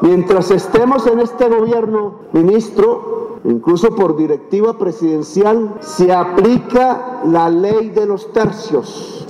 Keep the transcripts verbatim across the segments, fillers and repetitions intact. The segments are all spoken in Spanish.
Mientras estemos en este gobierno, ministro, incluso por directiva presidencial, se aplica la ley de los tercios.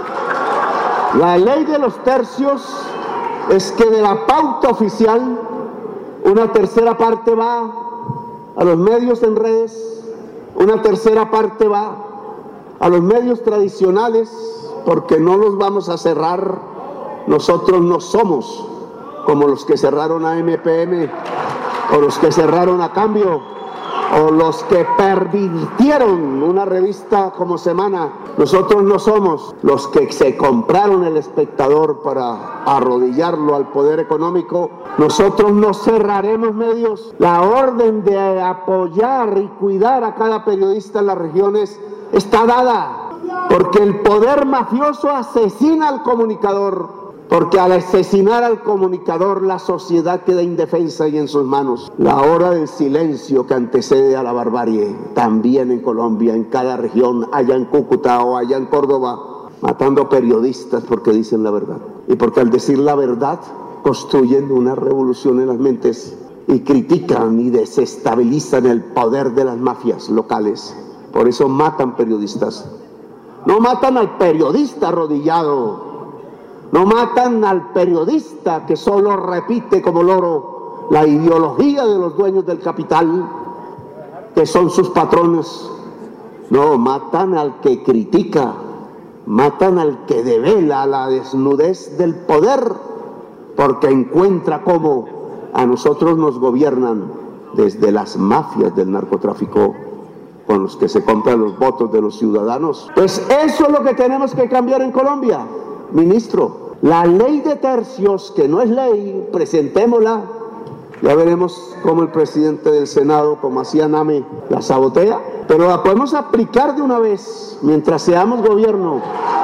La ley de los tercios es que de la pauta oficial, una tercera parte va a los medios en redes, una tercera parte va a los medios tradicionales, porque no los vamos a cerrar. Nosotros no somos como los que cerraron a M P M, o los que cerraron a Cambio, o los que pervirtieron una revista como Semana. Nosotros no somos los que se compraron El Espectador para arrodillarlo al poder económico. Nosotros no cerraremos medios. La orden de apoyar y cuidar a cada periodista en las regiones está dada, porque el poder mafioso asesina al comunicador. Porque al asesinar al comunicador, la sociedad queda indefensa y en sus manos. La hora del silencio que antecede a la barbarie, también en Colombia, en cada región, allá en Cúcuta o allá en Córdoba, matando periodistas porque dicen la verdad. Y porque al decir la verdad, construyen una revolución en las mentes y critican y desestabilizan el poder de las mafias locales. Por eso matan periodistas. No matan al periodista arrodillado. No matan al periodista que solo repite como loro la ideología de los dueños del capital, que son sus patrones. No, matan al que critica, matan al que devela la desnudez del poder, porque encuentra cómo a nosotros nos gobiernan desde las mafias del narcotráfico, con los que se compran los votos de los ciudadanos. Pues eso es lo que tenemos que cambiar en Colombia. Ministro, la ley de tercios, que no es ley, presentémosla. Ya veremos cómo el presidente del Senado, como hacía Name, la sabotea, pero la podemos aplicar de una vez mientras seamos gobierno.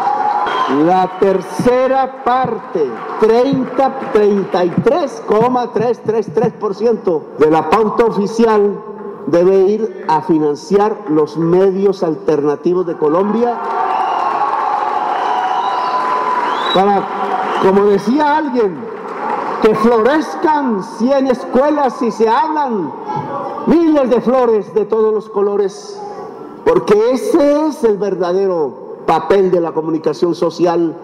La tercera parte, treinta, treinta y tres coma trescientos treinta y tres por ciento de la pauta oficial debe ir a financiar los medios alternativos de Colombia para, como decía alguien, que florezcan cien escuelas y se hablan miles de flores de todos los colores, porque ese es el verdadero papel de la comunicación social.